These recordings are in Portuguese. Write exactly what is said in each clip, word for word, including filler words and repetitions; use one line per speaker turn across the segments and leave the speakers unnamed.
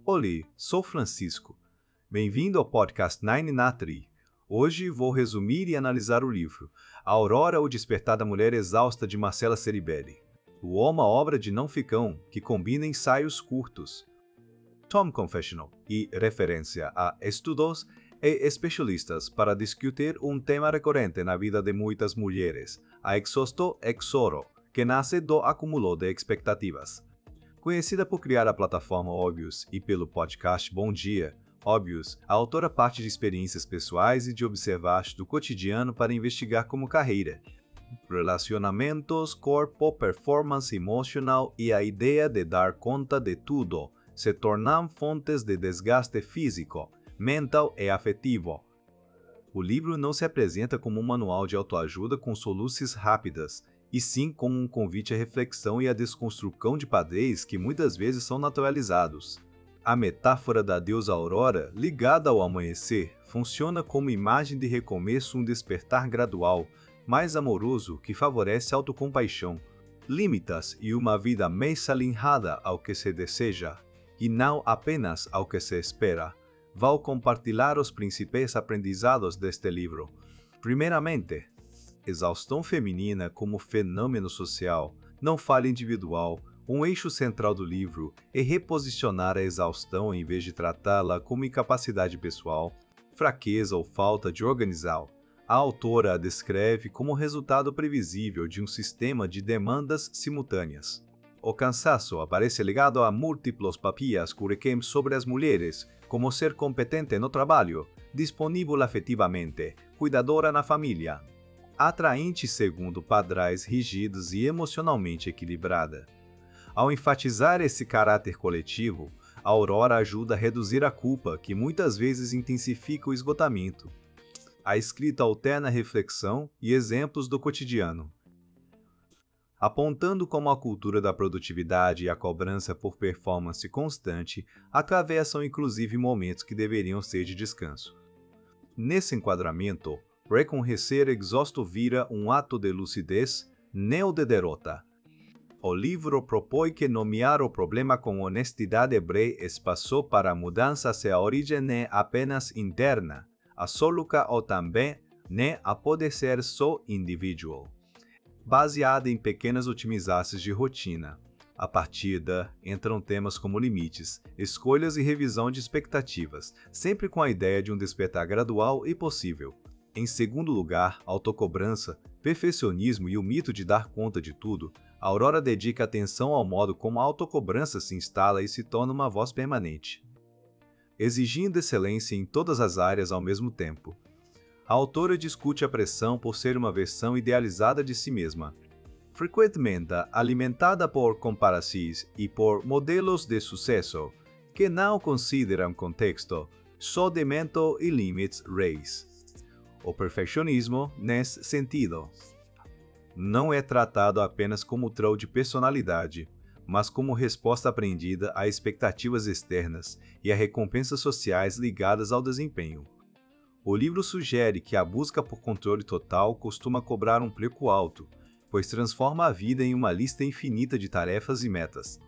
Oi, sou Francisco. Bem-vindo ao podcast Nine na Tri. Hoje vou resumir e analisar o livro A Aurora, o Despertar da Mulher Exausta, de Marcela Ceribelli. O uma obra de não ficção que combina ensaios curtos, Tom Confessional e referência a estudos e especialistas para discutir um tema recorrente na vida de muitas mulheres, a exausto exoro, que nasce do acúmulo de expectativas. Conhecida por criar a plataforma Óbvios e pelo podcast Bom Dia, Óbvios, a autora parte de experiências pessoais e de observar do cotidiano para investigar como carreira, relacionamentos, corpo, performance emocional e a ideia de dar conta de tudo se tornam fontes de desgaste físico, mental e afetivo. O livro não se apresenta como um manual de autoajuda com soluções rápidas, e sim como um convite à reflexão e à desconstrução de padrões que muitas vezes são naturalizados. A metáfora da deusa Aurora, ligada ao amanhecer, funciona como imagem de recomeço, um despertar gradual, mais amoroso, que favorece a autocompaixão, limitas e uma vida mais alinhada ao que se deseja, e não apenas ao que se espera. Vou compartilhar os principais aprendizados deste livro. Primeiramente, exaustão feminina como fenômeno social, não falha individual. Um eixo central do livro é reposicionar a exaustão em vez de tratá-la como incapacidade pessoal, fraqueza ou falta de organização. A autora a descreve como resultado previsível de um sistema de demandas simultâneas. O cansaço aparece ligado a múltiplos papéis que sobre as mulheres, como ser competente no trabalho, disponível afetivamente, cuidadora na família, atraente segundo padrões rígidos e emocionalmente equilibrada. Ao enfatizar esse caráter coletivo, a Aurora ajuda a reduzir a culpa, que muitas vezes intensifica o esgotamento. A escrita alterna reflexão e exemplos do cotidiano, apontando como a cultura da produtividade e a cobrança por performance constante atravessam inclusive momentos que deveriam ser de descanso. Nesse enquadramento, reconhecer exausto vira um ato de lucidez, não de derrota. O livro propõe que nomear o problema com honestidade abre espaço para a mudança se a origem é apenas interna, absoluta ou também nem a pode ser só individual. Baseada em pequenas otimizações de rotina. A partir da entram temas como limites, escolhas e revisão de expectativas, sempre com a ideia de um despertar gradual e possível. Em segundo lugar, autocobrança, perfeccionismo e o mito de dar conta de tudo, a Aurora dedica atenção ao modo como a autocobrança se instala e se torna uma voz permanente, exigindo excelência em todas as áreas ao mesmo tempo. A autora discute a pressão por ser uma versão idealizada de si mesma, frequentemente alimentada por comparações e por modelos de sucesso que não consideram contexto, sodimento e limites reais. O perfeccionismo, nesse sentido, não é tratado apenas como traço de personalidade, mas como resposta aprendida a expectativas externas e a recompensas sociais ligadas ao desempenho. O livro sugere que a busca por controle total costuma cobrar um preço alto, pois transforma a vida em uma lista infinita de tarefas e metas.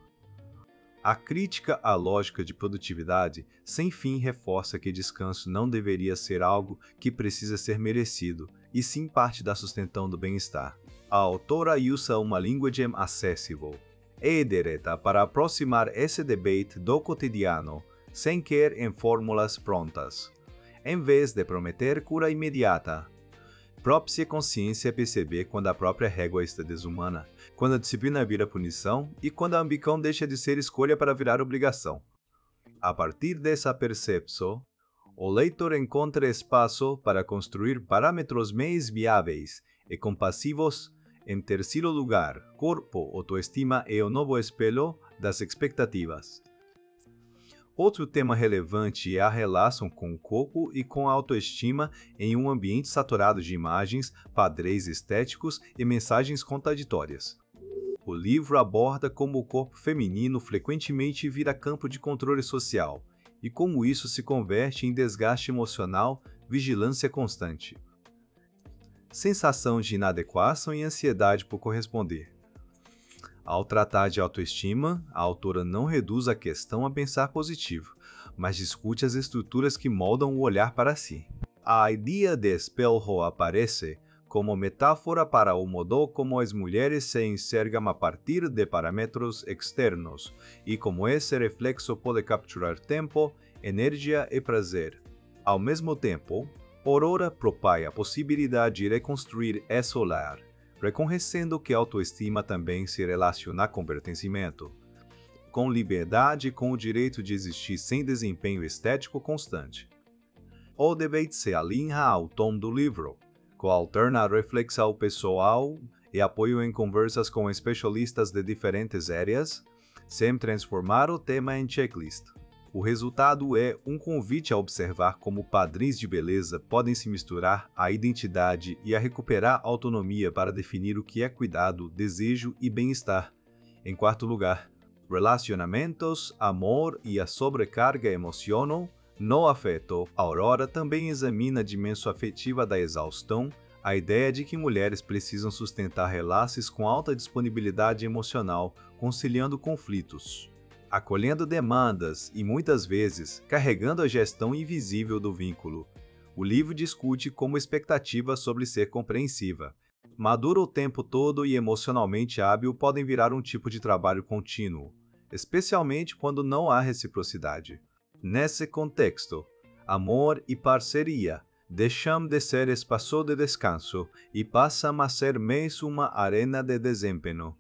A crítica à lógica de produtividade sem fim reforça que descanso não deveria ser algo que precisa ser merecido, e sim parte da sustentação do bem-estar. A autora usa uma linguagem acessível e direta para aproximar esse debate do cotidiano, sem cair em fórmulas prontas. Em vez de prometer cura imediata, própria consciência perceber quando a própria régua está desumana, quando a disciplina vira punição e quando a ambição deixa de ser escolha para virar obrigação. A partir dessa percepção, o leitor encontra espaço para construir parâmetros mais viáveis e compassivos. Em terceiro lugar, corpo, autoestima é o novo espelho das expectativas. Outro tema relevante é a relação com o corpo e com a autoestima em um ambiente saturado de imagens, padrões estéticos e mensagens contraditórias. O livro aborda como o corpo feminino frequentemente vira campo de controle social e como isso se converte em desgaste emocional, vigilância constante, sensação de inadequação e ansiedade por corresponder. Ao tratar de autoestima, a autora não reduz a questão a pensar positivo, mas discute as estruturas que moldam o olhar para si. A ideia de espelho aparece como metáfora para o modo como as mulheres se enxergam a partir de parâmetros externos e como esse reflexo pode capturar tempo, energia e prazer. Ao mesmo tempo, Aurora propõe a possibilidade de reconstruir esse olhar, reconhecendo que a autoestima também se relaciona com pertencimento, com liberdade e com o direito de existir sem desempenho estético constante. O debate se alinha ao tom do livro, que alterna a reflexão pessoal e apoio em conversas com especialistas de diferentes áreas, sem transformar o tema em checklist. O resultado é um convite a observar como padrões de beleza podem se misturar à identidade e a recuperar autonomia para definir o que é cuidado, desejo e bem-estar. Em quarto lugar, relacionamentos, amor e a sobrecarga emocional. No afeto, Aurora também examina a dimensão afetiva da exaustão, a ideia de que mulheres precisam sustentar relações com alta disponibilidade emocional, conciliando conflitos, acolhendo demandas e, muitas vezes, carregando a gestão invisível do vínculo. O livro discute como expectativa sobre ser compreensiva, madura o tempo todo e emocionalmente hábil podem virar um tipo de trabalho contínuo, especialmente quando não há reciprocidade. Nesse contexto, amor e parceria deixam de ser espaço de descanso e passam a ser mais uma arena de desempenho.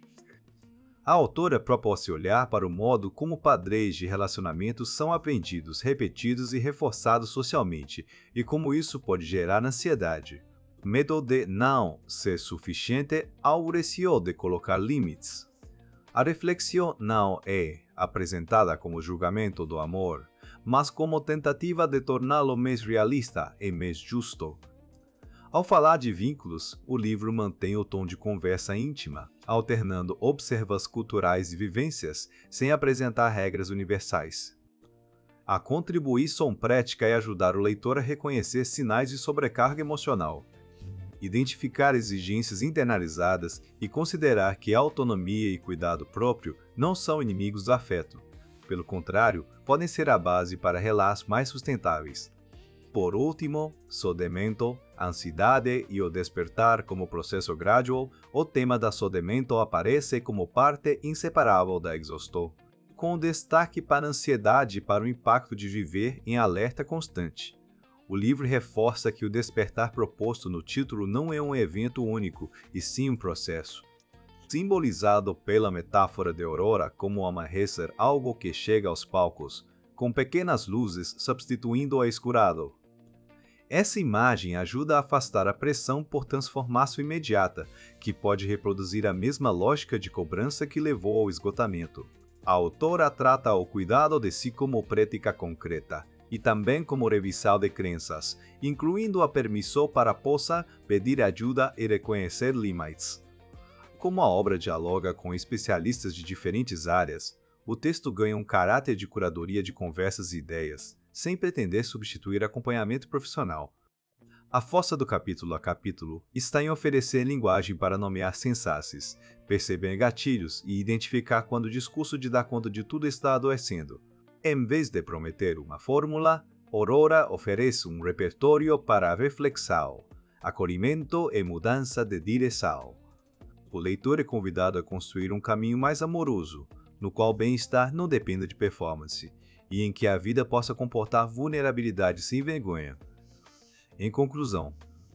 A autora propõe olhar para o modo como padrões de relacionamento são aprendidos, repetidos e reforçados socialmente, e como isso pode gerar ansiedade, medo de não ser suficiente ao receio de colocar limites. A reflexão não é apresentada como julgamento do amor, mas como tentativa de torná-lo mais realista e mais justo. Ao falar de vínculos, o livro mantém o tom de conversa íntima, alternando observações culturais e vivências, sem apresentar regras universais. A contribuição prática é ajudar o leitor a reconhecer sinais de sobrecarga emocional, identificar exigências internalizadas e considerar que autonomia e cuidado próprio não são inimigos do afeto. Pelo contrário, podem ser a base para relatos mais sustentáveis. Por último, sodemento, ansiedade e o despertar como processo gradual, o tema da sodemento aparece como parte inseparável da exaustão, com destaque para a ansiedade e para o impacto de viver em alerta constante. O livro reforça que o despertar proposto no título não é um evento único, e sim um processo. Simbolizado pela metáfora de Aurora como amanhecer, algo que chega aos palcos, com pequenas luzes substituindo o escurado. Essa imagem ajuda a afastar a pressão por transformação imediata, que pode reproduzir a mesma lógica de cobrança que levou ao esgotamento. A autora trata o cuidado de si como prática concreta, e também como revisão de crenças, incluindo a permissão para possa pedir ajuda e reconhecer limites. Como a obra dialoga com especialistas de diferentes áreas, o texto ganha um caráter de curadoria de conversas e ideias, sem pretender substituir acompanhamento profissional. A força do capítulo a capítulo está em oferecer linguagem para nomear sensações, perceber gatilhos e identificar quando o discurso de dar conta de tudo está adoecendo. Em vez de prometer uma fórmula, Aurora oferece um repertório para a reflexão, acolhimento e mudança de direção. O leitor é convidado a construir um caminho mais amoroso, no qual o bem-estar não dependa de performance, e em que a vida possa comportar vulnerabilidade sem vergonha. Em conclusão,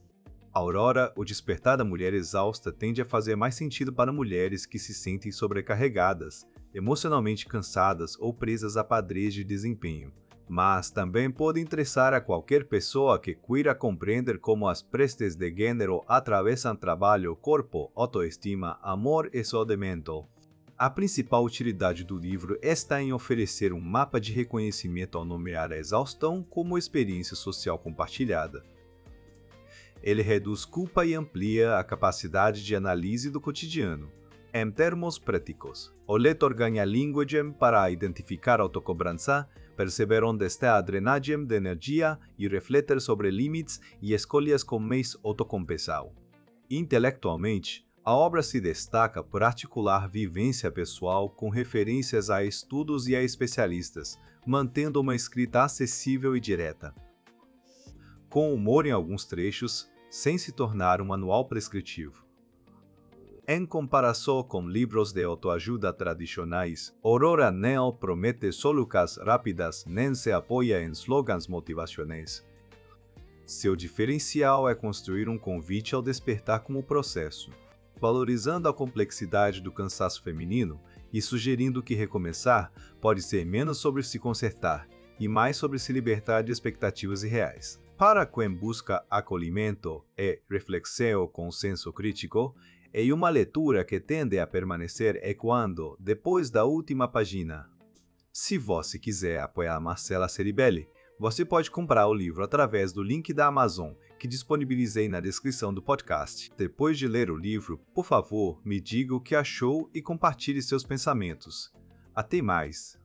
Aurora, o despertar da mulher exausta tende a fazer mais sentido para mulheres que se sentem sobrecarregadas, emocionalmente cansadas ou presas a padrões de desempenho, mas também pode interessar a qualquer pessoa que queira compreender como as prestes de gênero atravessam trabalho, corpo, autoestima, amor e sodemento. A principal utilidade do livro está em oferecer um mapa de reconhecimento ao nomear a exaustão como experiência social compartilhada. Ele reduz culpa e amplia a capacidade de análise do cotidiano. Em termos práticos, o leitor ganha linguagem para identificar autocobrança, perceber onde está a drenagem de energia e refletir sobre limites e escolhas com mais autocompensão. Intelectualmente, A obra se destaca por articular vivência pessoal com referências a estudos e a especialistas, mantendo uma escrita acessível e direta. Com humor em alguns trechos, sem se tornar um manual prescritivo. Em comparação com livros de autoajuda tradicionais, Aurora não promete soluções rápidas nem se apoia em slogans motivacionais. Seu diferencial é construir um convite ao despertar como processo, valorizando a complexidade do cansaço feminino e sugerindo que recomeçar pode ser menos sobre se consertar e mais sobre se libertar de expectativas irreais. Para quem busca acolhimento e reflexão com senso crítico, e uma leitura que tende a permanecer ecoando depois da última página. Se você quiser apoiar Marcela Ceribelli, você pode comprar o livro através do link da Amazon, que disponibilizei na descrição do podcast. Depois de ler o livro, por favor, me diga o que achou e compartilhe seus pensamentos. Até mais!